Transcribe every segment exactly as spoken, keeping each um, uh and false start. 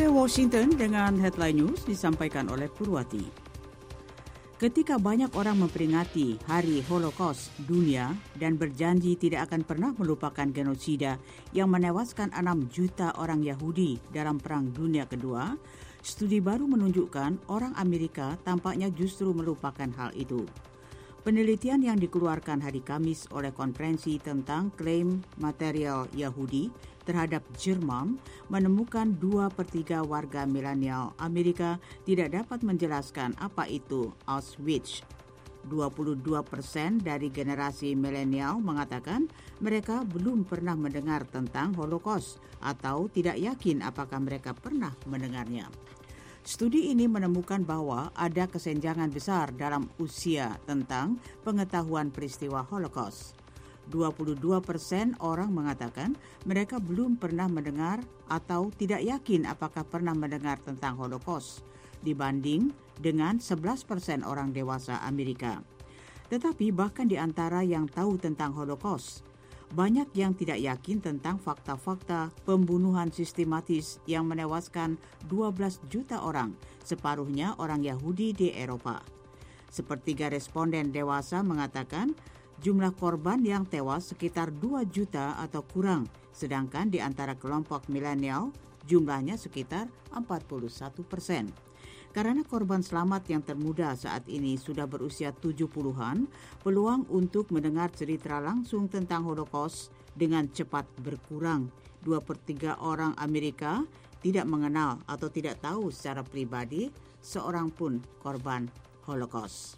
Dari Washington dengan Headline News disampaikan oleh Purwati. Ketika banyak orang memperingati Hari Holocaust Dunia dan berjanji tidak akan pernah melupakan genosida yang menewaskan enam juta orang Yahudi dalam Perang Dunia Kedua, studi baru menunjukkan orang Amerika tampaknya justru melupakan hal itu. Penelitian yang dikeluarkan hari Kamis oleh Konferensi tentang Klaim Material Yahudi terhadap Jerman menemukan dua per tiga warga milenial Amerika tidak dapat menjelaskan apa itu Auschwitz. dua puluh dua persen dari generasi milenial mengatakan mereka belum pernah mendengar tentang Holocaust atau tidak yakin apakah mereka pernah mendengarnya. Studi ini menemukan bahwa ada kesenjangan besar dalam usia tentang pengetahuan peristiwa Holocaust. dua puluh dua persen orang mengatakan mereka belum pernah mendengar atau tidak yakin apakah pernah mendengar tentang Holocaust, dibanding dengan sebelas persen orang dewasa Amerika. Tetapi bahkan di antara yang tahu tentang Holocaust, banyak yang tidak yakin tentang fakta-fakta pembunuhan sistematis yang menewaskan dua belas juta orang, separuhnya orang Yahudi di Eropa. Sepertiga responden dewasa mengatakan jumlah korban yang tewas sekitar dua juta atau kurang, sedangkan di antara kelompok milenial jumlahnya sekitar empat puluh satu persen. Karena korban selamat yang termuda saat ini sudah berusia tujuh puluhan, peluang untuk mendengar cerita langsung tentang Holocaust dengan cepat berkurang. Dua per tiga orang Amerika tidak mengenal atau tidak tahu secara pribadi seorang pun korban Holocaust.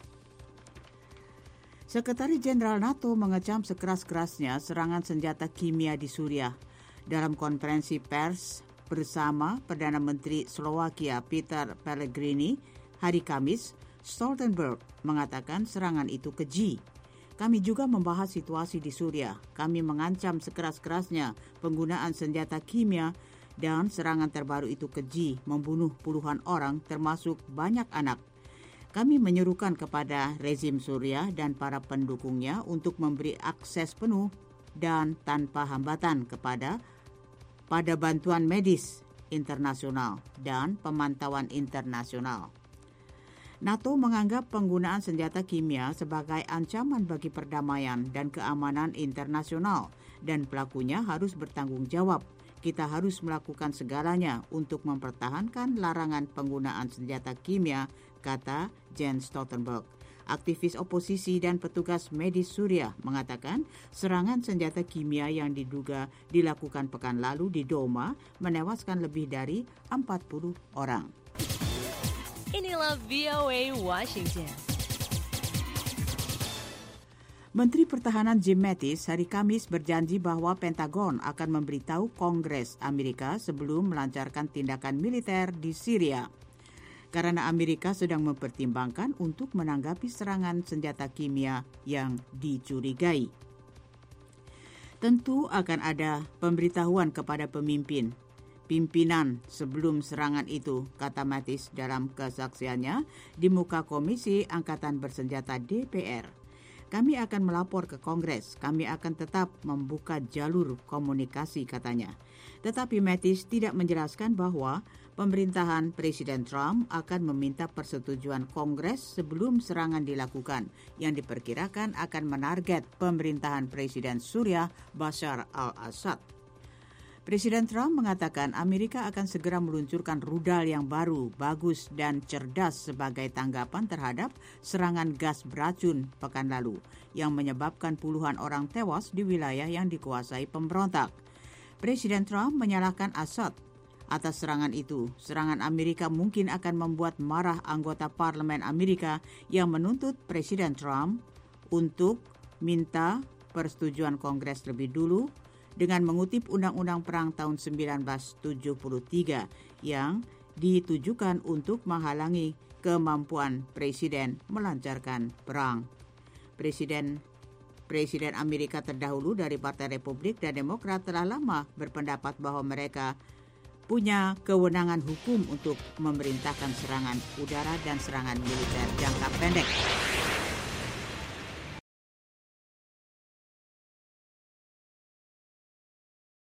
Sekretaris Jenderal NATO mengecam sekeras-kerasnya serangan senjata kimia di Suriah. Dalam konferensi pers bersama Perdana Menteri Slovakia Peter Pellegrini hari Kamis, Stoltenberg mengatakan serangan itu keji. Kami juga membahas situasi di Suriah. Kami mengancam sekeras-kerasnya penggunaan senjata kimia dan serangan terbaru itu keji, membunuh puluhan orang termasuk banyak anak. Kami menyerukan kepada rezim Suriah dan para pendukungnya untuk memberi akses penuh dan tanpa hambatan kepada pada bantuan medis internasional dan pemantauan internasional. NATO menganggap penggunaan senjata kimia sebagai ancaman bagi perdamaian dan keamanan internasional dan pelakunya harus bertanggung jawab. Kita harus melakukan segalanya untuk mempertahankan larangan penggunaan senjata kimia, kata Jens Stoltenberg. Aktivis oposisi dan petugas medis Suriah mengatakan serangan senjata kimia yang diduga dilakukan pekan lalu di Douma menewaskan lebih dari empat puluh orang. Inilah V O A Washington. Menteri Pertahanan Jim Mattis hari Kamis berjanji bahwa Pentagon akan memberitahu Kongres Amerika sebelum melancarkan tindakan militer di Syria. Karena Amerika sedang mempertimbangkan untuk menanggapi serangan senjata kimia yang dicurigai. Tentu akan ada pemberitahuan kepada pemimpin, pimpinan sebelum serangan itu, kata Mattis dalam kesaksiannya di muka Komisi Angkatan Bersenjata D P R. Kami akan melapor ke Kongres, kami akan tetap membuka jalur komunikasi, katanya. Tetapi Mattis tidak menjelaskan bahwa pemerintahan Presiden Trump akan meminta persetujuan Kongres sebelum serangan dilakukan, yang diperkirakan akan menarget pemerintahan Presiden Suriah Bashar al-Assad. Presiden Trump mengatakan Amerika akan segera meluncurkan rudal yang baru, bagus dan cerdas sebagai tanggapan terhadap serangan gas beracun pekan lalu yang menyebabkan puluhan orang tewas di wilayah yang dikuasai pemberontak. Presiden Trump menyalahkan Assad atas serangan itu. Serangan Amerika mungkin akan membuat marah anggota parlemen Amerika yang menuntut Presiden Trump untuk minta persetujuan Kongres lebih dulu dengan mengutip Undang-Undang Perang tahun sembilan belas tujuh puluh tiga yang ditujukan untuk menghalangi kemampuan Presiden melancarkan perang. Presiden Presiden Amerika terdahulu dari Partai Republik dan Demokrat telah lama berpendapat bahwa mereka punya kewenangan hukum untuk memerintahkan serangan udara dan serangan militer jangka pendek.